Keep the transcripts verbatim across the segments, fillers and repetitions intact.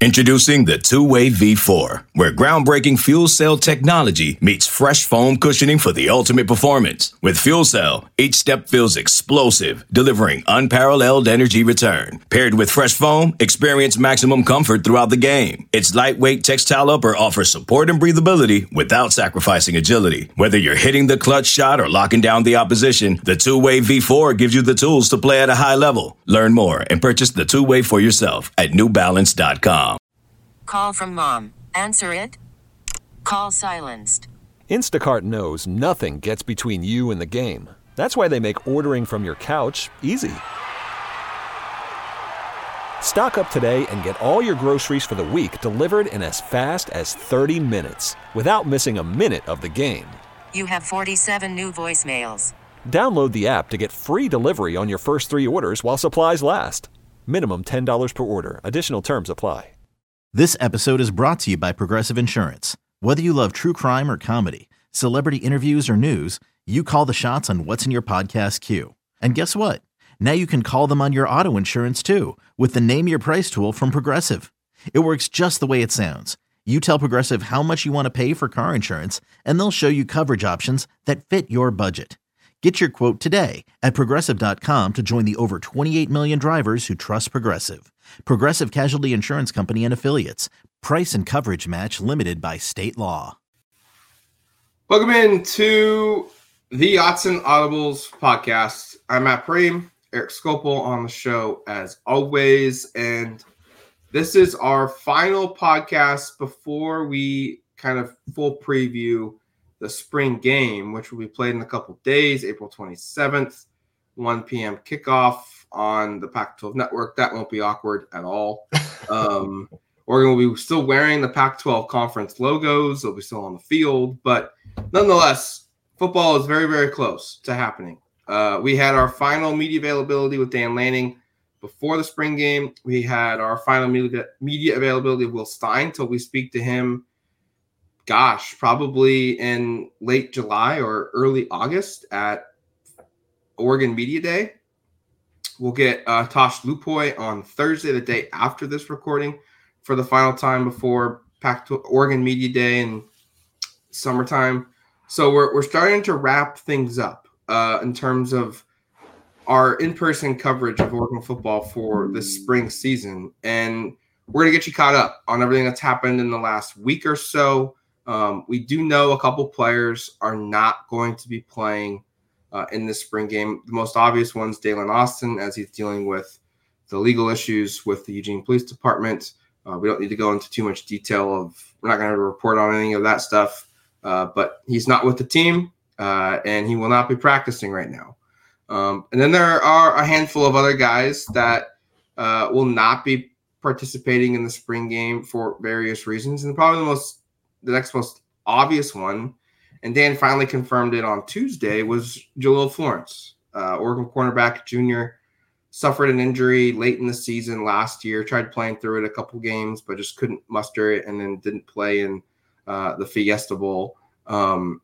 Introducing the Two-Way V four, where groundbreaking fuel cell technology meets fresh foam cushioning for the ultimate performance. With Fuel Cell, each step feels explosive, delivering unparalleled energy return. Paired with fresh foam, experience maximum comfort throughout the game. Its lightweight textile upper offers support and breathability without sacrificing agility. Whether you're hitting the clutch shot or locking down the opposition, the Two-Way V four gives you the tools to play at a high level. Learn more and purchase the Two-Way for yourself at new balance dot com. Call from mom. Answer it. Call silenced. Instacart knows nothing gets between you and the game. That's why they make ordering from your couch easy. Stock up today and get all your groceries for the week delivered in as fast as thirty minutes without missing a minute of the game. You have forty-seven new voicemails. Download the app to get free delivery on your first three orders while supplies last. Minimum ten dollars per order. Additional terms apply. This episode is brought to you by Progressive Insurance. Whether you love true crime or comedy, celebrity interviews or news, you call the shots on what's in your podcast queue. And guess what? Now you can call them on your auto insurance too with the Name Your Price tool from Progressive. It works just the way it sounds. You tell Progressive how much you want to pay for car insurance, and they'll show you coverage options that fit your budget. Get your quote today at Progressive dot com to join the over twenty-eight million drivers who trust Progressive. Progressive Casualty Insurance Company and Affiliates. Price and coverage match limited by state law. Welcome in to the Autzen Audibles podcast. I'm Matt Preem, Eric Scopel on the show as always, and this is our final podcast before we kind of full preview the spring game, which will be played in a couple days, April twenty-seventh, one p.m. kickoff on the Pac twelve network. That won't be awkward at all. Um, Oregon will be still wearing the Pac twelve conference logos. They'll be still on the field. But nonetheless, football is very, very close to happening. Uh, we had our final media availability with Dan Lanning before the spring game. We had our final media, media availability of Will Stein till we speak to him, gosh, probably in late July or early August at Oregon Media Day. We'll get uh, Tosh Lupoy on Thursday, the day after this recording, for the final time before Pac twelve Oregon Media Day in summertime. So we're we're starting to wrap things up uh, in terms of our in-person coverage of Oregon football for this spring season, and we're gonna get you caught up on everything that's happened in the last week or so. Um, we do know a couple players are not going to be playing Uh, in this spring game. The most obvious one's Dalen Austin, as he's dealing with the legal issues with the Eugene Police Department. Uh, we don't need to go into too much detail of, we're not going to report on any of that stuff, uh, but he's not with the team, uh, and he will not be practicing right now. Um, and then there are a handful of other guys that uh, will not be participating in the spring game for various reasons. And probably the most, the next most obvious one, and Dan finally confirmed it on Tuesday, was Jahlil Florence, uh, Oregon cornerback junior, suffered an injury late in the season last year, tried playing through it a couple games, but just couldn't muster it and then didn't play in uh, the Fiesta Bowl. Um,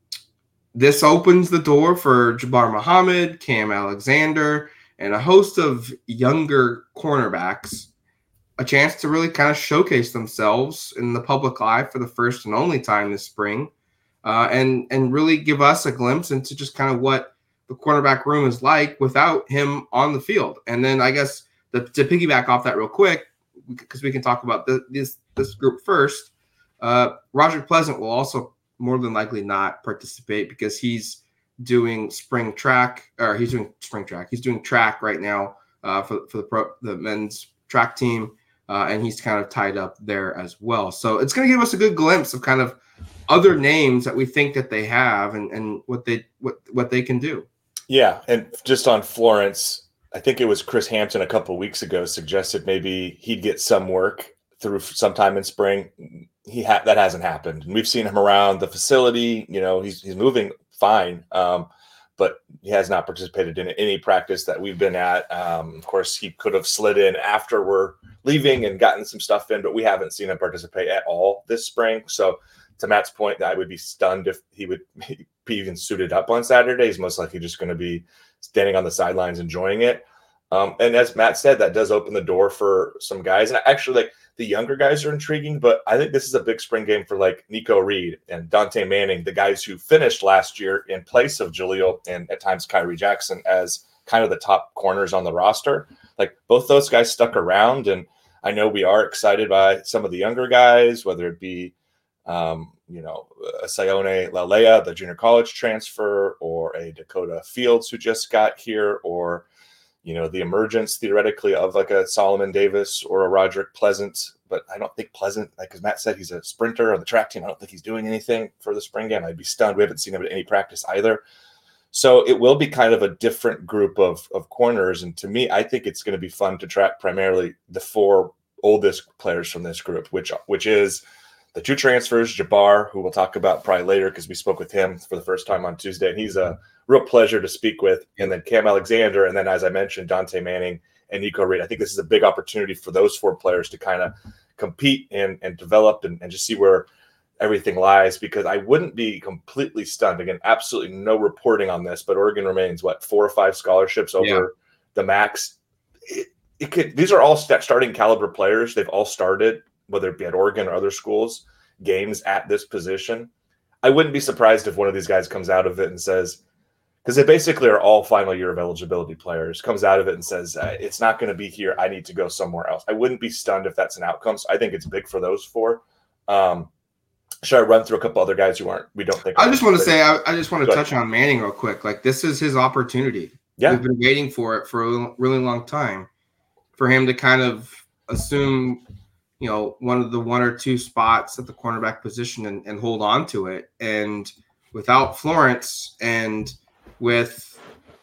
this opens the door for Jabbar Muhammad, Cam Alexander, and a host of younger cornerbacks a chance to really kind of showcase themselves in the public eye for the first and only time this spring. Uh, and and really give us a glimpse into just kind of what the cornerback room is like without him on the field. And then I guess the, to piggyback off that real quick, because we can talk about the, this this group first, uh, Roger Pleasant will also more than likely not participate because he's doing spring track, or he's doing spring track. He's doing track right now uh, for, for the pro, the men's track team, uh, and he's kind of tied up there as well. So it's going to give us a good glimpse of kind of other names that we think that they have and, and what they what what they can do. Yeah, and just on Florence, I think it was Chris Hampton a couple of weeks ago suggested maybe he'd get some work through sometime in spring. He ha- that hasn't happened. And we've seen him around the facility. You know, he's he's moving fine, um, but he has not participated in any practice that we've been at. Um, of course, he could have slid in after we're leaving and gotten some stuff in, but we haven't seen him participate at all this spring. So to Matt's point, I would be stunned if he would be even suited up on Saturday. He's most likely just going to be standing on the sidelines enjoying it. Um, and as Matt said, that does open the door for some guys. And actually, like the younger guys are intriguing, but I think this is a big spring game for like Nico Reed and Dante Manning, the guys who finished last year in place of Jaleel and at times Kyrie Jackson as kind of the top corners on the roster. Like both those guys stuck around, and I know we are excited by some of the younger guys, whether it be, um, you know, a Sione Lalea, the junior college transfer, or a Dakota Fields who just got here, or, you know, the emergence theoretically of like a Solomon Davis or a Roderick Pleasant. But I don't think Pleasant, like as Matt said, he's a sprinter on the track team. I don't think he's doing anything for the spring game. I'd be stunned. We haven't seen him at any practice either. So it will be kind of a different group of, of corners. And to me, I think it's going to be fun to track primarily the four oldest players from this group, which which is the two transfers, Jabbar, who we'll talk about probably later because we spoke with him for the first time on Tuesday, and he's a real pleasure to speak with. And then Cam Alexander, and then, as I mentioned, Dante Manning and Nico Reed. I think this is a big opportunity for those four players to kind of compete and, and develop and, and just see where everything lies, because I wouldn't be completely stunned. Again, absolutely no reporting on this, but Oregon remains, what, four or five scholarships over yeah. the max. It, it could. These are all st- starting caliber players. They've all started, whether it be at Oregon or other schools, games at this position. I wouldn't be surprised if one of these guys comes out of it and says, because they basically are all final year of eligibility players, comes out of it and says, uh, it's not going to be here. I need to go somewhere else. I wouldn't be stunned if that's an outcome. So I think it's big for those four. Um, should I run through a couple other guys who aren't, we don't think. I just want to say, I, I just want to touch on Manning real quick. Like, this is his opportunity. Yeah. We've been waiting for it for a really long time for him to kind of assume, you know, one of the one or two spots at the cornerback position and, and hold on to it. And without Florence and with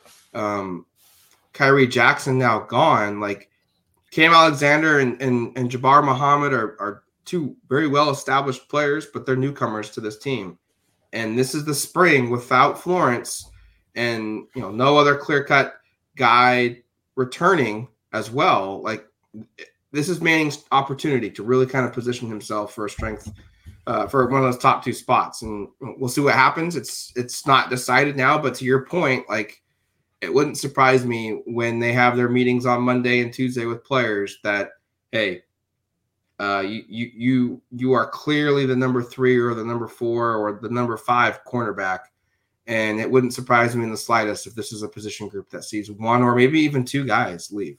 um, Kyrie Jackson now gone, like Cam Alexander and, and, and Jabbar Muhammad are, are two very well-established players, but they're newcomers to this team. And this is the spring without Florence and, you know, no other clear-cut guy returning as well. Like, this is Manning's opportunity to really kind of position himself for a strength, uh, for one of those top two spots. And we'll see what happens. It's, it's not decided now, but to your point, like, it wouldn't surprise me when they have their meetings on Monday and Tuesday with players that, hey, uh, you, you, you, you are clearly the number three or the number four or the number five cornerback. And it wouldn't surprise me in the slightest if this is a position group that sees one or maybe even two guys leave.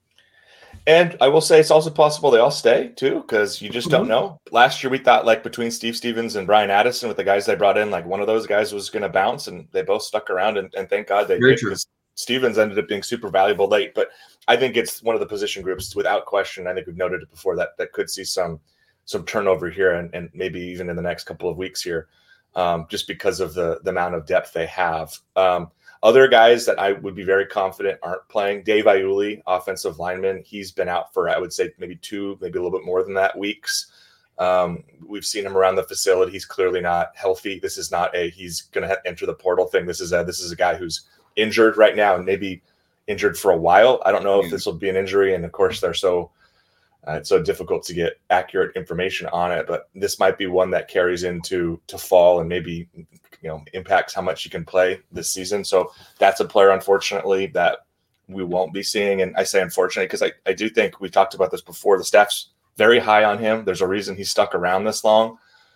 And I will say it's also possible they all stay too, because you just don't know. Last year we thought, like, between Steve Stevens and Brian Addison, with the guys they brought in, like one of those guys was going to bounce, and they both stuck around, and, and thank God they Very did, because Stevens ended up being super valuable late. But I think it's one of the position groups, without question, I think we've noted it before, that that could see some some turnover here, and, and maybe even in the next couple of weeks here, um, just because of the, the amount of depth they have. Um, Other guys that I would be very confident aren't playing. Dave Iuli, offensive lineman, he's been out for, I would say, maybe two, maybe a little bit more than that, weeks. Um, we've seen him around the facility. He's clearly not healthy. This is not a he's going to enter the portal thing. This is a this is a guy who's injured right now and maybe injured for a while. I don't know if this will be an injury, and of course they're so uh, it's so difficult to get accurate information on it. But this might be one that carries into to fall and maybe, you know, impacts how much you can play this season. So that's a player, unfortunately, that we won't be seeing. And I say unfortunately because I, I do think we talked about this before. The staff's very high on him. There's a reason he's stuck around this long.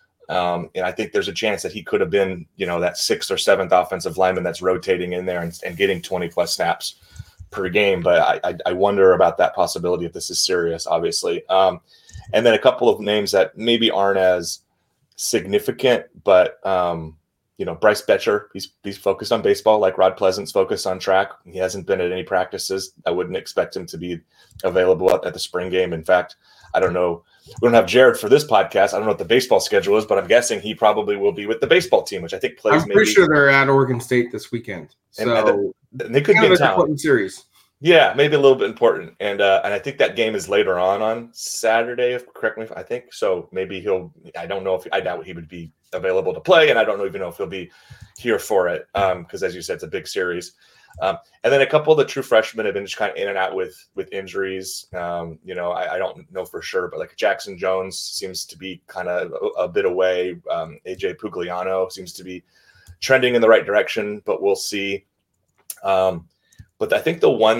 Um, and I think there's a chance that he could have been, you know, that sixth or seventh offensive lineman that's rotating in there and, and getting twenty plus snaps per game. But I, I, I wonder about that possibility if this is serious, obviously. Um, and then a couple of names that maybe aren't as significant, but, um, you know, Bryce Betcher, he's he's focused on baseball, like Rod Pleasant's focused on track. He hasn't been at any practices. I wouldn't expect him to be available at, at the spring game. In fact, I don't know. We don't have Jared for this podcast. I don't know what the baseball schedule is, but I'm guessing he probably will be with the baseball team, which I think plays. I'm maybe, pretty sure they're at Oregon State this weekend. So and, and they could be in town. Important series. Yeah, maybe a little bit important, and uh, and I think that game is later on on Saturday. If correct me if I think so. Maybe he'll. I don't know if I doubt he would be available to play, and I don't even know if he'll be here for it because, um, as you said, it's a big series. Um, and then a couple of the true freshmen have been just kind of in and out with with injuries. Um, you know, I, I don't know for sure, but like Jackson Jones seems to be kind of a, a bit away. Um, A J Pugliano seems to be trending in the right direction, but we'll see. Um, But I think the one that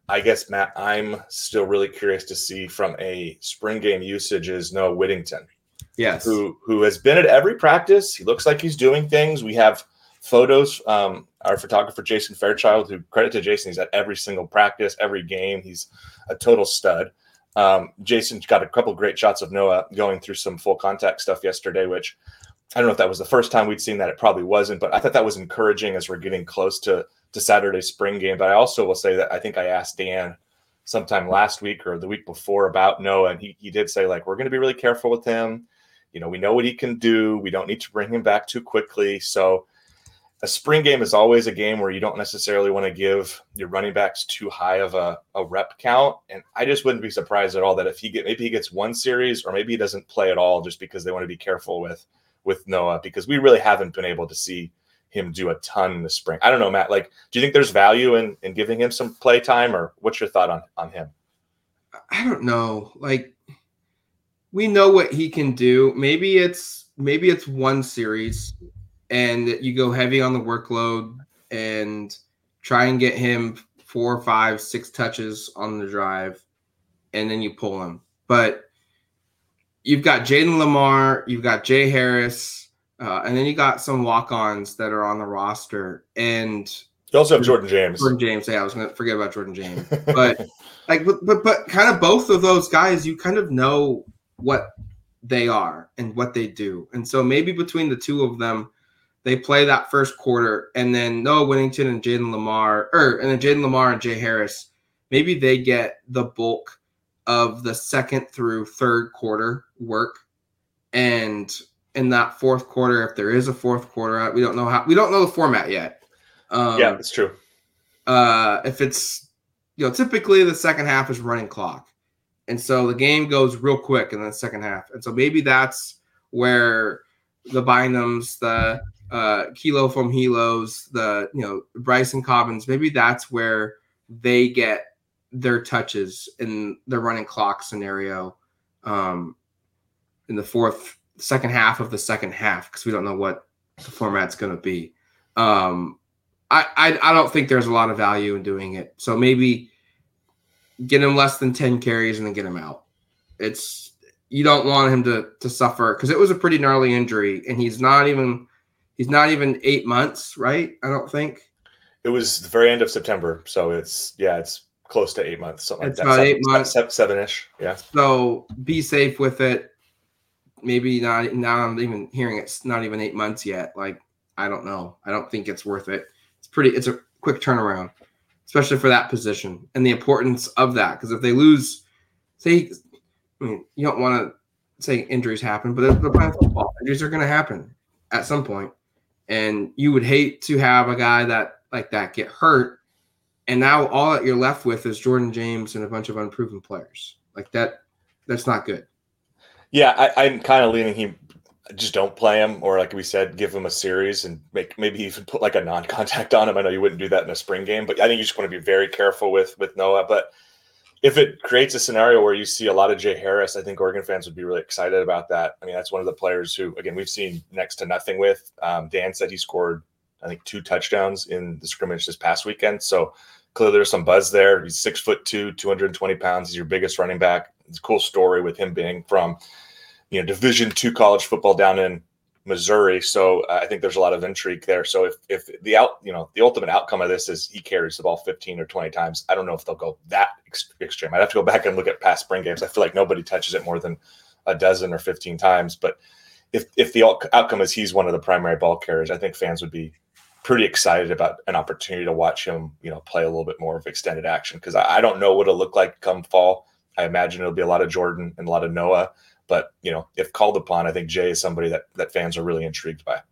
I guess, Matt, I'm still really curious to see from a spring game usage is Noah Whittington. Yes. Who who has been at every practice. He looks like he's doing things. We have photos. Um, our photographer, Jason Fairchild, who credit to Jason, he's at every single practice, every game. He's a total stud. Um, Jason got a couple great shots of Noah going through some full contact stuff yesterday, which I don't know if that was the first time we'd seen that. It probably wasn't, but I thought that was encouraging as we're getting close to, to Saturday's spring game. But I also will say that I think I asked Dan sometime last week or the week before about Noah, and he, he did say, like, we're going to be really careful with him. You know, we know what he can do. We don't need to bring him back too quickly. So a spring game is always a game where you don't necessarily want to give your running backs too high of a, a rep count. And I just wouldn't be surprised at all that if he get, maybe he gets one series or maybe he doesn't play at all just because they want to be careful with, with Noah, because we really haven't been able to see him do a ton in the spring. I don't know, Matt, like, do you think there's value in, in giving him some play time, or what's your thought on, on him? I don't know. Like, we know what he can do. Maybe it's, maybe it's one series and you go heavy on the workload and try and get him four, five, six touches on the drive, and then you pull him. But you've got Jaden Lamar, you've got Jay Harris, uh, and then you got some walk-ons that are on the roster. And you also have Jordan James. Jordan James, yeah, I was going to forget about Jordan James. But like, but, but but kind of both of those guys, you kind of know what they are and what they do. And so maybe between the two of them, they play that first quarter, and then Noah Whittington and Jaden Lamar, or and then Jaden Lamar and Jay Harris, maybe they get the bulk of the second through third quarter work. And in that fourth quarter, if there is a fourth quarter, we don't know how, we don't know the format yet. Um, yeah, that's true. Uh, if it's, you know, typically the second half is running clock. And so the game goes real quick in the second half. And so maybe that's where the Bynums, the uh, Kilo from Helos, the, you know, Bryson Cobbins, maybe that's where they get their touches in the running clock scenario um, in the fourth, second half of the second half, because we don't know what the format's going to be. Um, I, I I don't think there's a lot of value in doing it. So maybe get him less than ten carries and then get him out. It's, you don't want him to to suffer, because it was a pretty gnarly injury, and he's not even he's not even eight months, right? I don't think. It was the very end of September, so it's yeah, it's close to eight months, something it's like that. About seven, eight months, seven, seven-ish, yeah. So be safe with it. Maybe not. Now I'm even hearing it's not even eight months yet. Like, I don't know. I don't think it's worth it. It's pretty. It's a quick turnaround, especially for that position and the importance of that. Because if they lose, say, I mean, you don't want to say injuries happen, but they're playing football. Injuries are going to happen at some point, and you would hate to have a guy that like that get hurt, and now all that you're left with is Jordan James and a bunch of unproven players. Like that, that's not good. Yeah, I, I'm kind of leaning him. Just don't play him, or like we said, give him a series and make maybe even put like a non-contact on him. I know you wouldn't do that in a spring game, but I think you just want to be very careful with with Noah. But if it creates a scenario where you see a lot of Jay Harris, I think Oregon fans would be really excited about that. I mean, that's one of the players who, again, we've seen next to nothing with. Um, Dan said he scored, I think, two touchdowns in the scrimmage this past weekend. So clearly there's some buzz there. He's six foot two, two hundred twenty pounds. He's your biggest running back. It's a cool story with him being from, you know, Division two college football down in Missouri. So uh, I think there's a lot of intrigue there. So if if the out, you know, the ultimate outcome of this is he carries the ball fifteen or twenty times, I don't know if they'll go that ex- extreme. I'd have to go back and look at past spring games. I feel like nobody touches it more than a dozen or fifteen times. But if if the outcome is he's one of the primary ball carriers, I think fans would be pretty excited about an opportunity to watch him, you know, play a little bit more of extended action, because I, I don't know what it'll look like come fall. I imagine it'll be a lot of Jordan and a lot of Noah. But, you know, if called upon, I think Jay is somebody that, that fans are really intrigued by.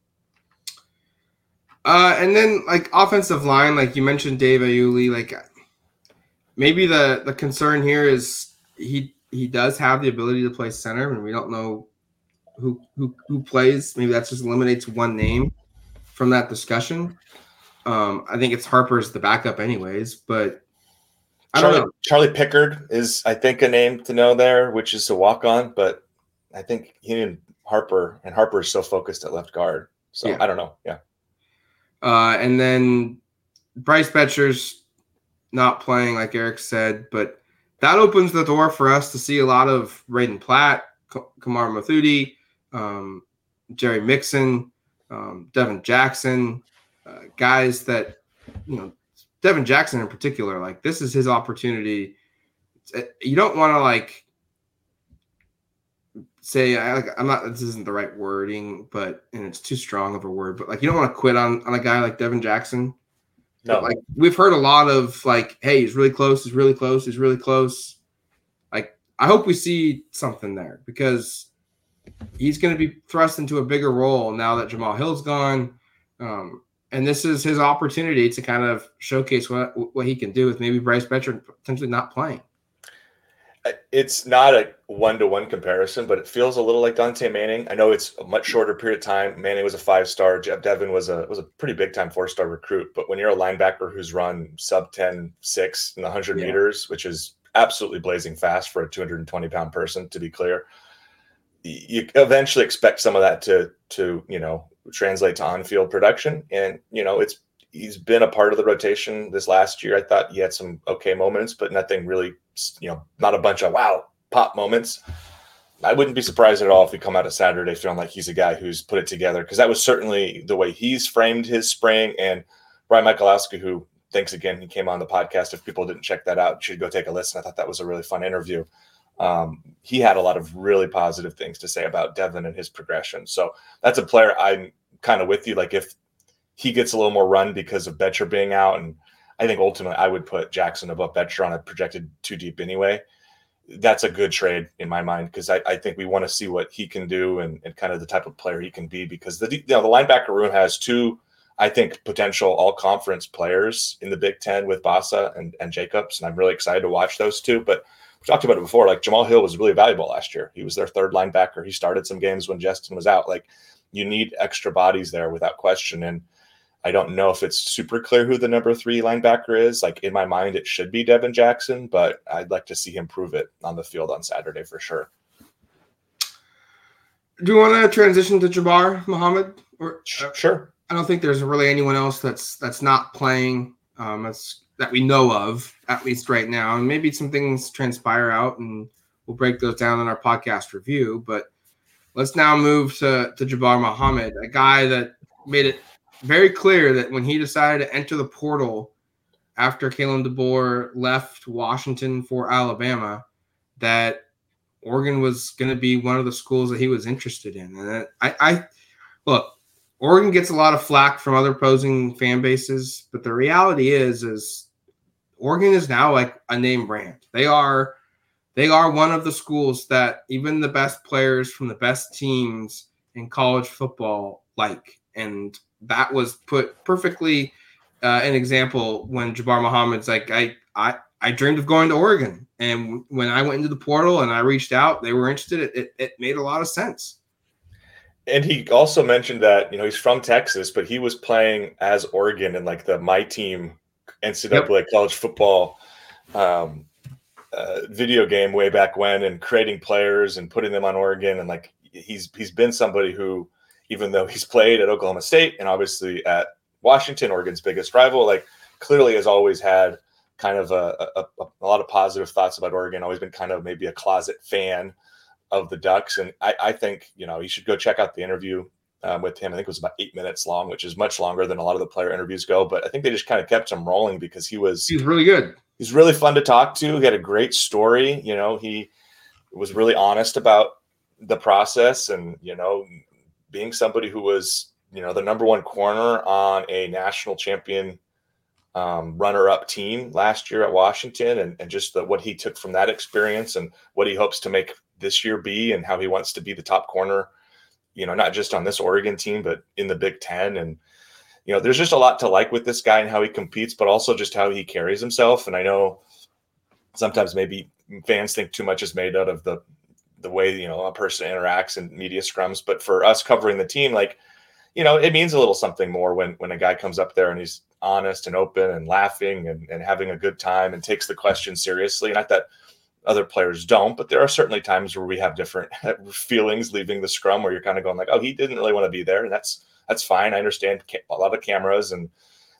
Uh, and then, like, offensive line, like you mentioned Dave Aiuli, like, maybe the, the concern here is he he does have the ability to play center, and we don't know who who, who plays. Maybe that just eliminates one name from that discussion. Um, I think it's Harper's the backup anyways, but I Charlie, don't know. Charlie Pickard is, I think, a name to know there, which is to walk on. But I think he and Harper, and Harper is so focused at left guard. So yeah. I don't know. Yeah. Uh, and then Bryce Betcher's not playing, like Eric said, but that opens the door for us to see a lot of Raiden Platt, Kamar Mathudi, um, Jerry Mixon, um, Devin Jackson, uh, guys that, you know, Devin Jackson in particular, like this is his opportunity. You don't want to like say, I, like, I'm not, this isn't the right wording, but, and it's too strong of a word, but like, you don't want to quit on, on a guy like Devin Jackson. No, but like we've heard a lot of like, hey, he's really close. He's really close. He's really close. Like, I hope we see something there because he's going to be thrust into a bigger role now that Jamal Hill's gone. Um, and this is his opportunity to kind of showcase what, what he can do with maybe Bryce Betcher potentially not playing. It's not a one-to-one comparison, but it feels a little like Dante Manning. I know it's a much shorter period of time. Manning was a five-star. Jeff Devin was a was a pretty big-time four-star recruit. But when you're a linebacker who's run sub ten six in the one hundred yeah. meters, which is absolutely blazing fast for a two hundred twenty pound person, to be clear, you eventually expect some of that to to you know translate to on-field production. And you know it's he's been a part of the rotation this last year. I thought he had some okay moments, but nothing really, you know, not a bunch of wow pop moments. I wouldn't be surprised at all if we come out of Saturday feeling like he's a guy who's put it together, because that was certainly the way he's framed his spring. And Brian Michalowski, who thanks again, he came on the podcast. If people didn't check that out, you should go take a listen. I thought that was a really fun interview. Um, he had a lot of really positive things to say about Devin and his progression. So that's a player I'm kind of with you. Like if he gets a little more run because of Betcher being out, and I think ultimately I would put Jackson above Betcher on a projected too deep anyway. That's a good trade in my mind, because I, I think we want to see what he can do and, and kind of the type of player he can be, because the you know the linebacker room has two, I think, potential all-conference players in the Big Ten with Bassa and, and Jacobs, and I'm really excited to watch those two. But we talked about it before, like Jamal Hill was really valuable last year. He was their third linebacker. He started some games when Justin was out. Like, you need extra bodies there without question, and I don't know if it's super clear who the number three linebacker is. Like, in my mind, it should be Devin Jackson, but I'd like to see him prove it on the field on Saturday for sure. Do you want to transition to Jabbar Muhammad? Or, sure. I don't think there's really anyone else that's that's not playing um, that's, that we know of, at least right now. And maybe some things transpire out, and we'll break those down in our podcast review. But let's now move to, to Jabbar Muhammad, a guy that made it very clear that when he decided to enter the portal after Kalen DeBoer left Washington for Alabama, that Oregon was going to be one of the schools that he was interested in. And I, I look, Oregon gets a lot of flack from other opposing fan bases, but the reality is, is Oregon is now like a name brand. They are, they are one of the schools that even the best players from the best teams in college football like. And that was put perfectly uh, an example when Jabbar Muhammad's like, I, I, I dreamed of going to Oregon. And when I went into the portal and I reached out, they were interested. It, it, it made a lot of sense. And he also mentioned that, you know, he's from Texas, but he was playing as Oregon in like the My Team N C double A yep. college football um, uh, video game way back when, and creating players and putting them on Oregon. And like, he's, he's been somebody who, even though he's played at Oklahoma State and obviously at Washington, Oregon's biggest rival, like clearly has always had kind of a, a, a lot of positive thoughts about Oregon, always been kind of maybe a closet fan of the Ducks. And I, I think, you know, you should go check out the interview um, with him. I think it was about eight minutes long, which is much longer than a lot of the player interviews go. But I think they just kind of kept him rolling because he was he's really good. He's really fun to talk to. He had a great story. You know, he was really honest about the process, and, you know, being somebody who was, you know, the number one corner on a national champion um, runner-up team last year at Washington, and, and just the, what he took from that experience and what he hopes to make this year be, and how he wants to be the top corner, you know, not just on this Oregon team, but in the Big Ten. And, you know, there's just a lot to like with this guy and how he competes, but also just how he carries himself. And I know sometimes maybe fans think too much is made out of the, the way, you know, a person interacts in media scrums, but for us covering the team, like, you know, it means a little something more when, when a guy comes up there and he's honest and open and laughing and, and having a good time and takes the question seriously. Not that other players don't, but there are certainly times where we have different feelings leaving the scrum where you're kind of going like, oh, he didn't really want to be there. And that's, that's fine. I understand a lot of cameras and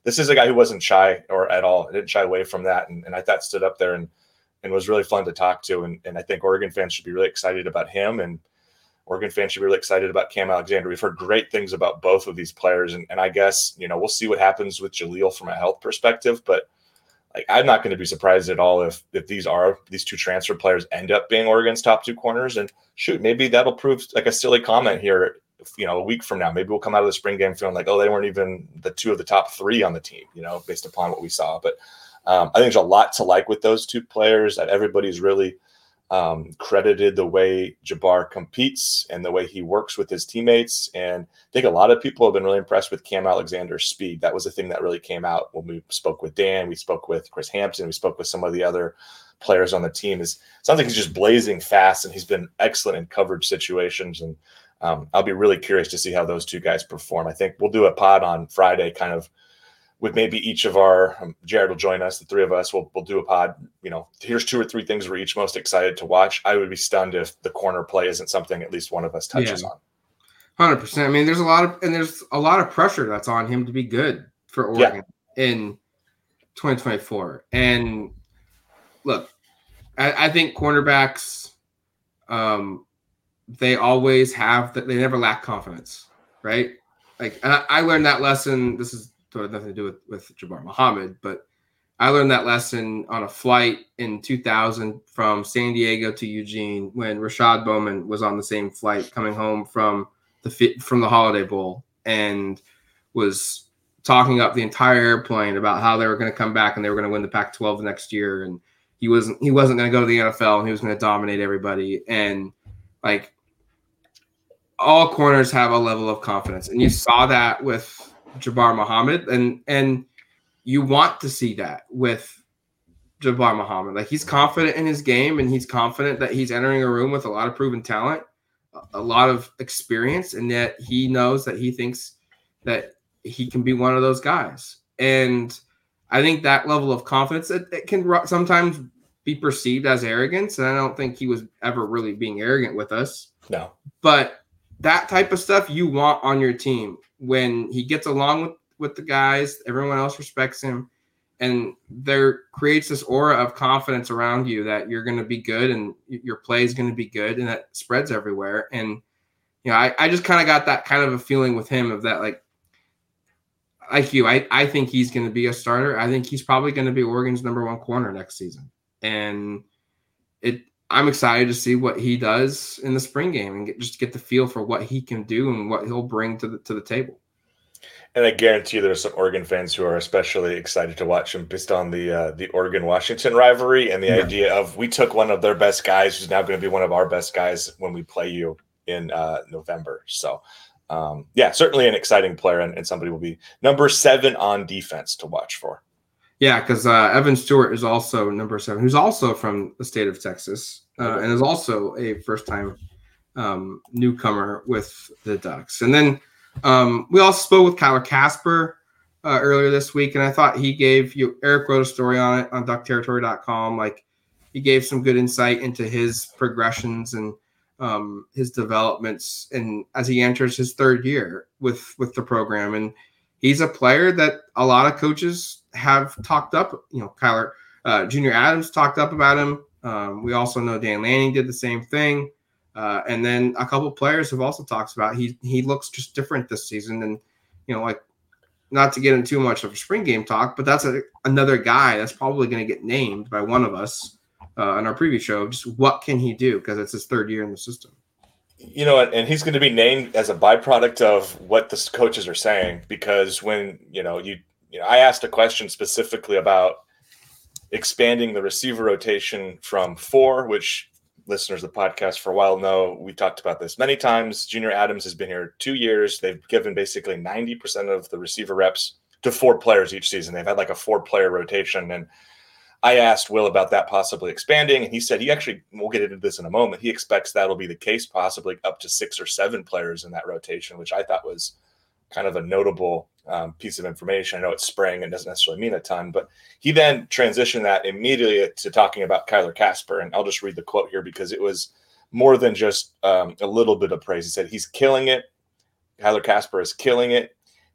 this is a guy who wasn't shy or at all, didn't shy away from that. And, and I thought stood up there and, and was really fun to talk to. And, and I think Oregon fans should be really excited about him, and Oregon fans should be really excited about Cam Alexander. We've heard great things about both of these players. And, and I guess, you know, we'll see what happens with Jaleel from a health perspective, but like, I'm not going to be surprised at all if, if these are, these two transfer players end up being Oregon's top two corners. And shoot, maybe that'll prove like a silly comment here, you know, a week from now. Maybe we'll come out of the spring game feeling like, oh, they weren't even the two of the top three on the team, you know, based upon what we saw. But um, I think there's a lot to like with those two players, that everybody's really um, credited the way Jabbar competes and the way he works with his teammates. And I think a lot of people have been really impressed with Cam Alexander's speed. That was the thing that really came out when we spoke with Dan, we spoke with Chris Hampton, we spoke with some of the other players on the team. Is sounds like he's just blazing fast, and he's been excellent in coverage situations. And um, I'll be really curious to see how those two guys perform. I think we'll do a pod on Friday, kind of with maybe each of our, um, Jared will join us, the three of us, we'll, we'll do a pod, you know, here's two or three things we're each most excited to watch. I would be stunned if the corner play isn't something at least one of us touches yeah. on. one hundred percent. I mean, there's a lot of, and there's a lot of pressure that's on him to be good for Oregon yeah. in twenty twenty-four. And look, I, I think cornerbacks, um, they always have that. They never lack confidence, right? Like, and I, I learned that lesson. This is nothing to do with, with Jabbar Muhammad, but I learned that lesson on a flight in two thousand from San Diego to Eugene when Rashad Bowman was on the same flight coming home from the from the Holiday Bowl and was talking up the entire airplane about how they were going to come back and they were going to win the Pac twelve the next year. And he wasn't, he wasn't going to go to the N F L and he was going to dominate everybody. And like, all corners have a level of confidence. And you saw that with Jabbar Muhammad, and, and you want to see that with Jabbar Muhammad. Like, he's confident in his game, and he's confident that he's entering a room with a lot of proven talent, a lot of experience, and that he knows that he thinks that he can be one of those guys. And I think that level of confidence, it, it can sometimes be perceived as arrogance. And I don't think he was ever really being arrogant with us. No. But that type of stuff you want on your team when he gets along with, with the guys, everyone else respects him. And there creates this aura of confidence around you that you're going to be good and your play is going to be good, and that spreads everywhere. And, you know, I, I just kind of got that kind of a feeling with him of that, like, like you, I, I think he's going to be a starter. I think he's probably going to be Oregon's number one corner next season. And it, I'm excited to see what he does in the spring game and get, just get the feel for what he can do and what he'll bring to the, to the table. And I guarantee there are some Oregon fans who are especially excited to watch him based on the uh, the Oregon-Washington rivalry and the yeah. idea of we took one of their best guys who's now going to be one of our best guys when we play you in uh, November. So, um, yeah, certainly an exciting player, and, and somebody will be number seven on defense to watch for. Yeah, because uh, Evan Stewart is also number seven, who's also from the state of Texas uh, and is also a first-time um, newcomer with the Ducks. And then Um, we also spoke with Kyler Casper uh, earlier this week, and I thought he gave you Eric wrote a story on it on duck territory dot com. Like, he gave some good insight into his progressions and um, his developments, and as he enters his third year with with the program. And he's a player that a lot of coaches have talked up. You know, Kyler uh, Junior Adams talked up about him. Um, we also know Dan Lanning did the same thing. Uh, and then a couple of players have also talked about he he looks just different this season. And, you know, like, not to get into too much of a spring game talk, but that's a, another guy that's probably going to get named by one of us uh, on our previous show. Just what can he do? Because it's his third year in the system. You know, and he's going to be named as a byproduct of what the coaches are saying, because when, you know, you, you know, I asked a question specifically about expanding the receiver rotation from four, which listeners of the podcast for a while know we talked about this many times. Junior Adams has been here two years. They've given basically ninety percent of the receiver reps to four players each season. They've had like a four-player rotation. And I asked Will about that possibly expanding, and he said he actually, we'll get into this in a moment, he expects that'll be the case, possibly up to six or seven players in that rotation, which I thought was kind of a notable um, piece of information. I know it's spring and doesn't necessarily mean a ton, but he then transitioned that immediately to talking about Kyler Casper. And I'll just read the quote here because it was more than just um, a little bit of praise. He said, he's killing it. Kyler Casper is killing it.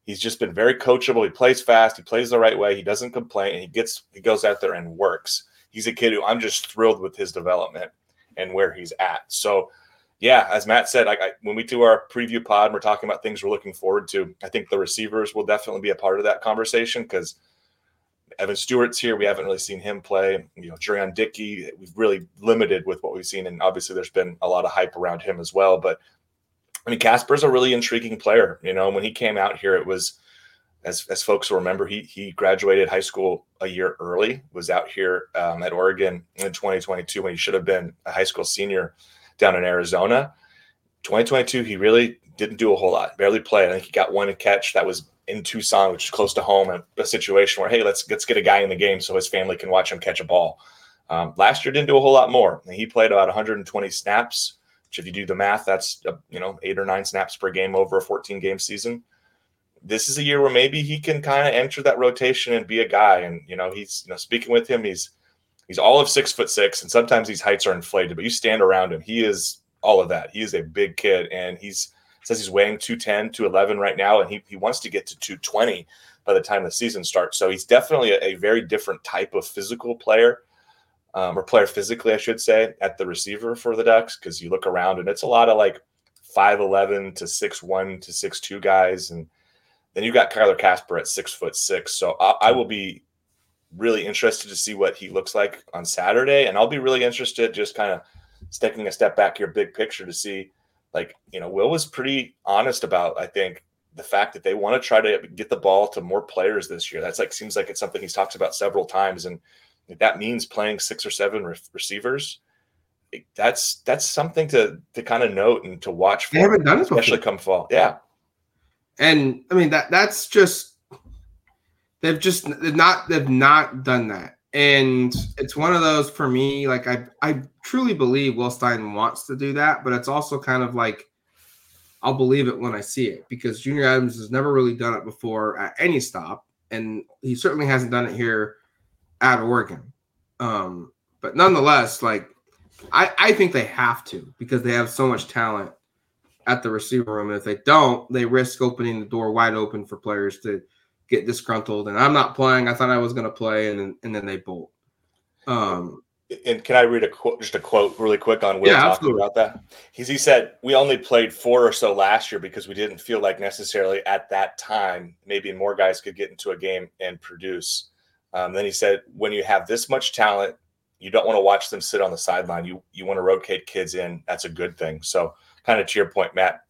He's just been very coachable. He plays fast. He plays the right way. He doesn't complain, and he gets he goes out there and works. He's a kid who I'm just thrilled with his development and where he's at. So, yeah, as Matt said, I, I, when we do our preview pod and we're talking about things we're looking forward to, I think the receivers will definitely be a part of that conversation because Evan Stewart's here. We haven't really seen him play. You know, Jurion Dickey, we've really limited with what we've seen, and obviously there's been a lot of hype around him as well. But, I mean, Casper's a really intriguing player. You know, when he came out here, it was, as as folks will remember, he he graduated high school a year early, was out here um, at Oregon in twenty twenty-two when he should have been a high school senior down in Arizona. twenty twenty-two, he really didn't do a whole lot, barely played. I think he got one catch that was in Tucson, which is close to home, and a situation where, hey, let's let's get a guy in the game so his family can watch him catch a ball. Um, last year didn't do a whole lot more. He played about one hundred twenty snaps, which if you do the math, that's uh, you know eight or nine snaps per game over a fourteen game season. This is a year where maybe he can kind of enter that rotation and be a guy. And you know, he's you know speaking with him, he's he's all of six foot six, and sometimes these heights are inflated, but you stand around him, he is all of that. He is a big kid, and he's says he's weighing two ten, two eleven right now, and he he wants to get to two twenty by the time the season starts. So he's definitely a, a very different type of physical player, um, or player physically, I should say, at the receiver for the Ducks, because you look around and it's a lot of like five eleven to six one to six two guys, and then you've got Kyler Casper at six foot six. So I, I will be really interested to see what he looks like on Saturday, and I'll be really interested just kind of taking a step back here, big picture, to see, like, you know, Will was pretty honest about, I think, the fact that they want to try to get the ball to more players this year. That's like, seems like it's something he's talked about several times. And if that means playing six or seven re- receivers, that's, that's something to, to kind of note and to watch for. They haven't done it before. Especially come fall. Yeah. And I mean, that that's just, they've just they've not, they've not done that. And it's one of those for me, like I, I truly believe Will Stein wants to do that, but it's also kind of like, I'll believe it when I see it, because Junior Adams has never really done it before at any stop. And he certainly hasn't done it here at Oregon. Um, but nonetheless, like I, I think they have to, because they have so much talent at the receiver room. And if they don't, they risk opening the door wide open for players to get disgruntled. And I'm not playing. I thought I was going to play. And then, and then they bolt. Um, and can I read a quote, just a quote really quick on Will yeah, talking absolutely. about that? He's, he said, we only played four or so last year because we didn't feel like necessarily at that time, maybe more guys could get into a game and produce. Um, then he said, when you have this much talent, you don't want to watch them sit on the sideline. You, you want to rotate kids in. That's a good thing. So kind of to your point, Matt,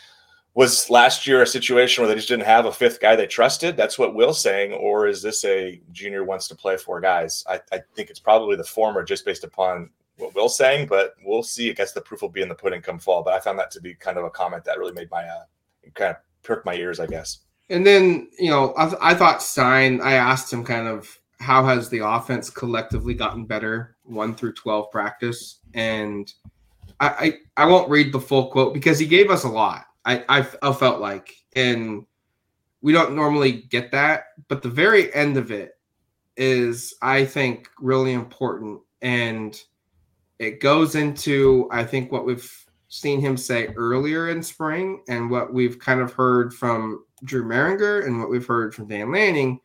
was last year a situation where they just didn't have a fifth guy they trusted? That's what Will's saying. Or is this a Junior wants to play four guys? I, I think it's probably the former, just based upon what Will's saying, but we'll see. I guess the proof will be in the pudding come fall. But I found that to be kind of a comment that really made my uh, kind of perked my ears, I guess. And then, you know, I, I thought Stein, I asked him kind of, how has the offense collectively gotten better one through twelve practice? And I, I, I won't read the full quote because he gave us a lot. I, I, I felt like, and we don't normally get that, but the very end of it is, I think, really important. And it goes into, I think, what we've seen him say earlier in spring and what we've kind of heard from Drew Mehringer and what we've heard from Dan Lanning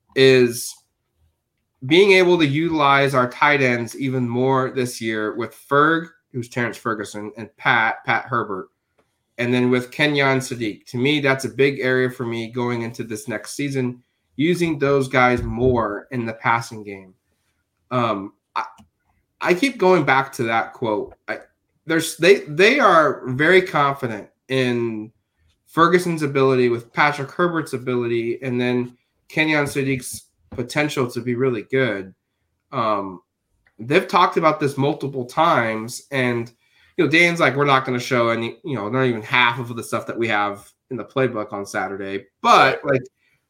is being able to utilize our tight ends even more this year with Ferg, who's Terrence Ferguson, and Pat, Pat Herbert. And then with Kenyon Sadiq. To me, that's a big area for me going into this next season, using those guys more in the passing game. Um, I, I keep going back to that quote. I, there's they they are very confident in Ferguson's ability with Patrick Herbert's ability, and then Kenyon Sadiq's potential to be really good. Um, they've talked about this multiple times, and you know, Dan's like, we're not going to show any, you know, not even half of the stuff that we have in the playbook on Saturday. But like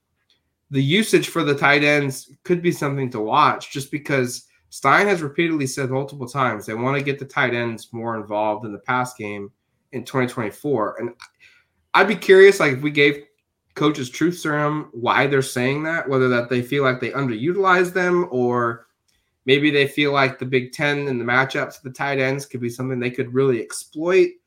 the usage for the tight ends could be something to watch, just because Stein has repeatedly said multiple times they want to get the tight ends more involved in the pass game in twenty twenty-four. And I'd be curious, like if we gave coaches truth serum, why they're saying that, whether that they feel like they underutilize them, or maybe they feel like the Big Ten and the matchups of the tight ends could be something they could really exploit.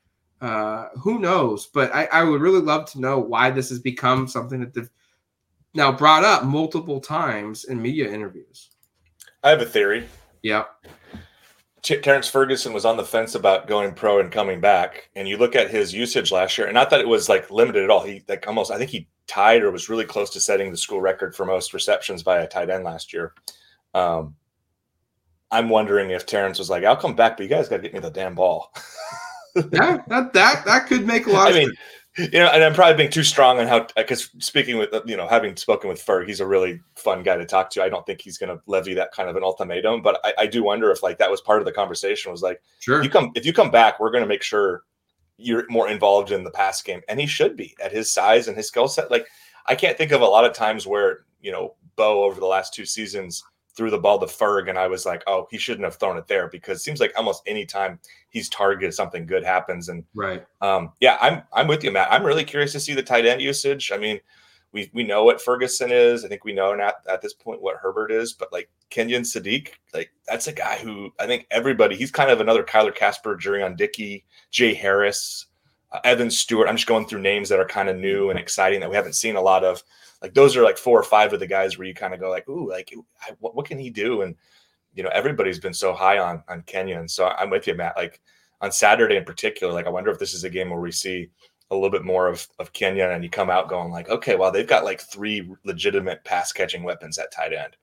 Uh, who knows? But I, I would really love to know why this has become something that they've now brought up multiple times in media interviews. I have a theory. Yeah. Terrence Ferguson was on the fence about going pro and coming back. And you look at his usage last year, and not that it was like limited at all. He like almost, I think he tied or was really close to setting the school record for most receptions by a tight end last year. Um, I'm wondering if Terrence was like, I'll come back, but you guys got to get me the damn ball. yeah, that, that, that could make a lot I of mean, sense. You know, and I'm probably being too strong on how, because speaking with, you know, having spoken with Ferg, he's a really fun guy to talk to. I don't think he's going to levy that kind of an ultimatum, but I, I do wonder if like that was part of the conversation was like, sure, you come, if you come back, we're going to make sure you're more involved in the pass game. And he should be at his size and his skill set. Like, I can't think of a lot of times where, you know, Bo over the last two seasons threw the ball to Ferg, and I was like, oh, he shouldn't have thrown it there, because it seems like almost any time he's targeted, something good happens. And right. Um, yeah, I'm I'm with you, Matt. I'm really curious to see the tight end usage. I mean, we we know what Ferguson is. I think we know at, at this point what Herbert is, but like Kenyon Sadiq, like that's a guy who I think everybody, he's kind of another Kyler Casper, Jurion Dickey, Jay Harris, uh, Evan Stewart. I'm just going through names that are kind of new and exciting that we haven't seen a lot of. Like those are like four or five of the guys where you kind of go like, ooh, like I, what, what can he do? And you know, everybody's been so high on on Kenyon. So I'm with you, Matt. Like on Saturday in particular, like I wonder if this is a game where we see a little bit more of of Kenyon, and you come out going like, okay, well, they've got like three legitimate pass catching weapons at tight end.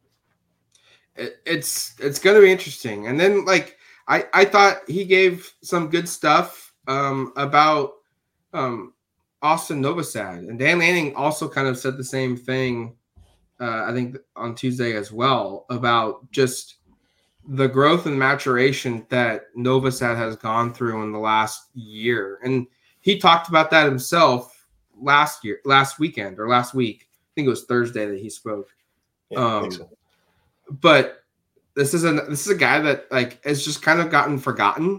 It, it's it's going to be interesting. And then like I I thought he gave some good stuff um, about um, Austin Novosad, and Dan Lanning also kind of said the same thing. Uh, I think on Tuesday as well, about just the growth and maturation that Novosad has gone through in the last year. And he talked about that himself last year, last weekend or last week. I think it was Thursday that he spoke. Yeah, um, I think so. But this is a this is a guy that like has just kind of gotten forgotten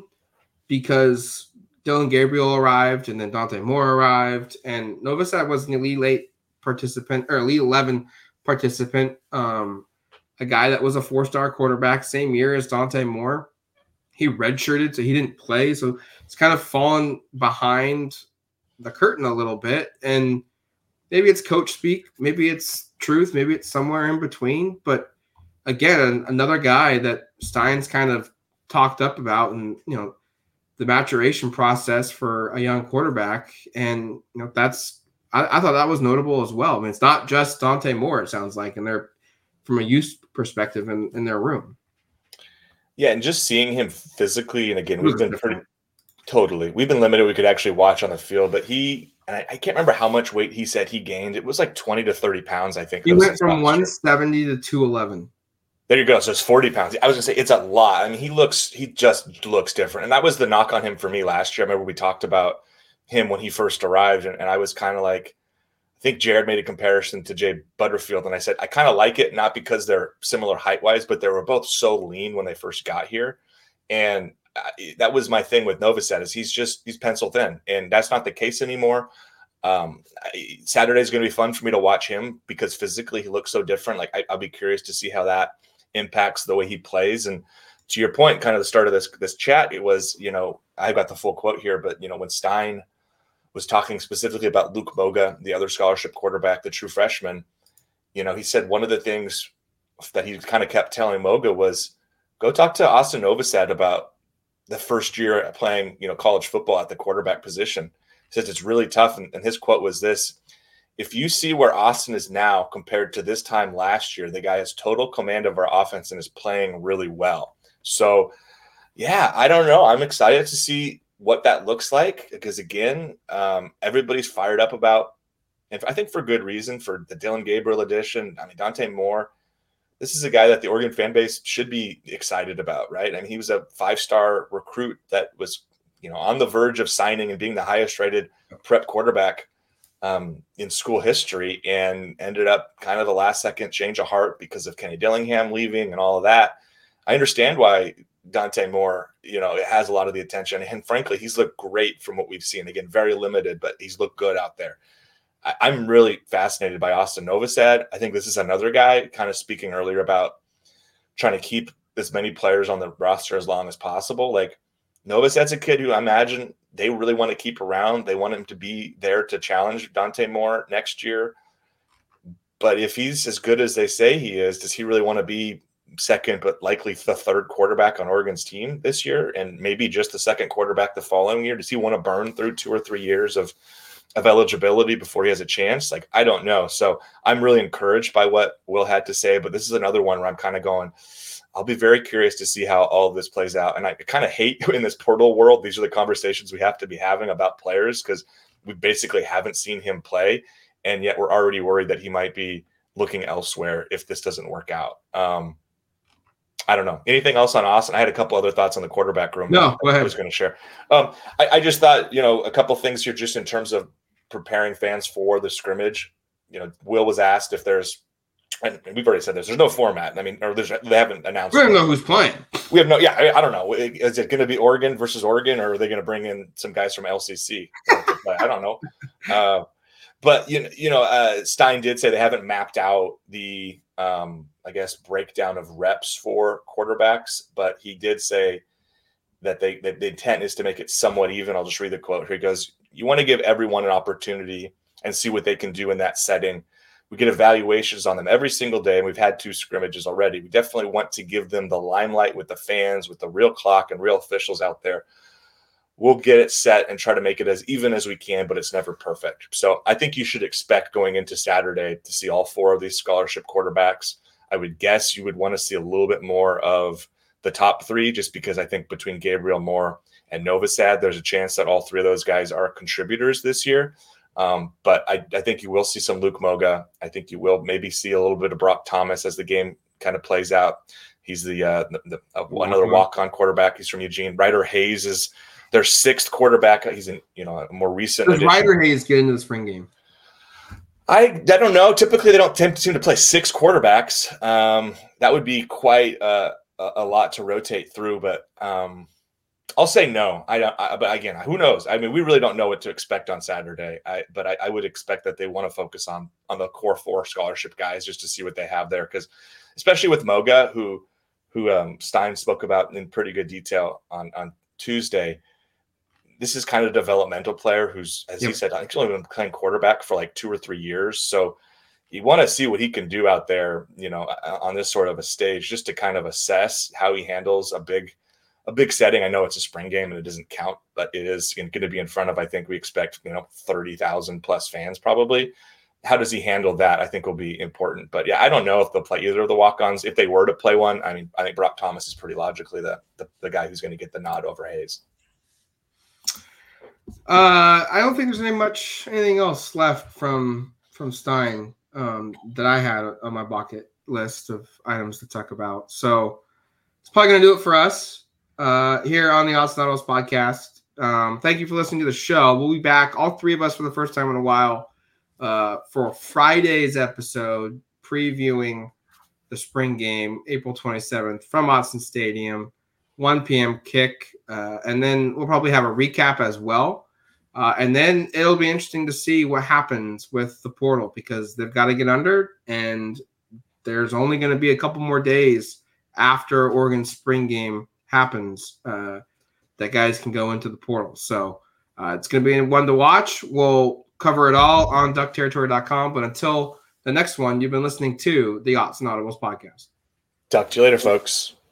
because Dylan Gabriel arrived and then Dante Moore arrived, and Novosad was an elite late participant or elite eleven participant. Um, a guy that was a four-star quarterback same year as Dante Moore. He redshirted, so he didn't play. So it's kind of fallen behind the curtain a little bit. And maybe it's coach speak, maybe it's truth, maybe it's somewhere in between. But again, another guy that Stein's kind of talked up about, and you know, the maturation process for a young quarterback. And you know, that's I, I thought that was notable as well. I mean, it's not just Dante Moore, it sounds like, and they're from a youth perspective in, in their room. Yeah, and just seeing him physically, and again, we've been pretty totally we've been limited. We could actually watch on the field, but he and I, I can't remember how much weight he said he gained. It was like twenty to thirty pounds, I think. He went from one seventy to two eleven. There you go. So it's forty pounds. I was gonna say it's a lot. I mean, he looks, he just looks different. And that was the knock on him for me last year. I remember we talked about him when he first arrived, and, and I was kind of like, I think Jared made a comparison to Jay Butterfield. And I said, I kind of like it, not because they're similar height wise, but they were both so lean when they first got here. And I, that was my thing with Novosad, is he's just, he's pencil thin, and that's not the case anymore. Um, Saturday is going to be fun for me to watch him because physically he looks so different. Like I, I'll be curious to see how that impacts the way he plays. And to your point, kind of the start of this this chat, it was, you know, I've got the full quote here, but you know, when Stein was talking specifically about Luke Boga, the other scholarship quarterback, the true freshman, you know, he said one of the things that he kind of kept telling Moga was, go talk to Austin Novosad about the first year playing, you know, college football at the quarterback position. He says it's really tough. And, and his quote was this: if you see where Austin is now compared to this time last year, the guy has total command of our offense and is playing really well. So, yeah, I don't know. I'm excited to see what that looks like because, again, um, everybody's fired up about, and I think for good reason, for the Dylan Gabriel edition. I mean, Dante Moore, this is a guy that the Oregon fan base should be excited about, right? I mean, he was a five-star recruit that was, you know, on the verge of signing and being the highest-rated prep quarterback Um, in school history, and ended up kind of the last second change of heart because of Kenny Dillingham leaving and all of that. I understand why Dante Moore, you know, it has a lot of the attention, and frankly, he's looked great from what we've seen. Again, very limited, but he's looked good out there. I, I'm really fascinated by Austin Novosad. I think this is another guy, kind of speaking earlier about trying to keep as many players on the roster as long as possible. Like Novosad's a kid who I imagine they really want to keep around. They want him to be there to challenge Dante Moore next year. But if he's as good as they say he is, does he really want to be second, but likely the third quarterback on Oregon's team this year, and maybe just the second quarterback the following year? Does he want to burn through two or three years of, of eligibility before he has a chance? Like, I don't know. So I'm really encouraged by what Will had to say, but this is another one where I'm kind of going, I'll be very curious to see how all of this plays out. And I kind of hate in this portal world, these are the conversations we have to be having about players, because we basically haven't seen him play. And yet we're already worried that he might be looking elsewhere if this doesn't work out. Um, I don't know. Anything else on Austin? I had a couple other thoughts on the quarterback room. No, go ahead. I was going to share. Um, I, I just thought, you know, a couple things here just in terms of preparing fans for the scrimmage. You know, Will was asked if there's, and we've already said this, there's no format. I mean, or there's, they haven't announced. We don't know who's playing. We have no, yeah, I, I don't know. Is it going to be Oregon versus Oregon, or are they going to bring in some guys from L C C? I don't know. Uh, but, you know, you know uh, Stein did say they haven't mapped out the, um, I guess, breakdown of reps for quarterbacks, but he did say that they that the intent is to make it somewhat even. I'll just read the quote here. He goes, you want to give everyone an opportunity and see what they can do in that setting. We get evaluations on them every single day, and we've had two scrimmages already. We definitely want to give them the limelight with the fans, with the real clock and real officials out there. We'll get it set and try to make it as even as we can, but it's never perfect. So I think you should expect going into Saturday to see all four of these scholarship quarterbacks. I would guess you would want to see a little bit more of the top three, just because I think between Gabriel Moore and Novosad, there's a chance that all three of those guys are contributors this year. Um, but I, I think you will see some Luke Moga. I think you will maybe see a little bit of Brock Thomas as the game kind of plays out. He's the, uh, the, the uh, another walk-on quarterback. He's from Eugene. Ryder Hayes is their sixth quarterback. He's in, you know, a more recent. Does Ryder Hayes get into the spring game? I, I don't know. Typically, they don't tend to seem to play six quarterbacks. Um, that would be quite uh, a, a lot to rotate through. But um, I'll say no. I don't. I, but again, who knows? I mean, we really don't know what to expect on Saturday. I, but I, I would expect that they want to focus on on the core four scholarship guys just to see what they have there, because especially with Moga, who who um, Stein spoke about in pretty good detail on on Tuesday. This is kind of a developmental player who's, as yep. he said, actually been playing quarterback for like two or three years. So you want to see what he can do out there, you know, on this sort of a stage, just to kind of assess how he handles a big, a big setting. I know it's a spring game and it doesn't count, but it is going to be in front of, I think we expect, you know, thirty thousand plus fans probably. How does he handle that? I think will be important. But yeah, I don't know if they'll play either of the walk-ons. If they were to play one, I mean, I think Brock Thomas is pretty logically the the, the guy who's going to get the nod over Hayes. Uh, I don't think there's any much anything else left from from Stein um, that I had on my bucket list of items to talk about. So it's probably going to do it for us uh, here on the Austin Autos podcast. Um, thank you for listening to the show. We'll be back, all three of us, for the first time in a while uh, for Friday's episode previewing the spring game, April twenty-seventh from Autzen Stadium, one p.m. kick. Uh, and then we'll probably have a recap as well. Uh, and then it'll be interesting to see what happens with the portal, because they've got to get under, and there's only going to be a couple more days after Oregon's spring game happens uh, that guys can go into the portal. So uh, it's going to be one to watch. We'll cover it all on duck territory dot com. But until the next one, you've been listening to the Autzen Audibles podcast. Talk to you later, folks.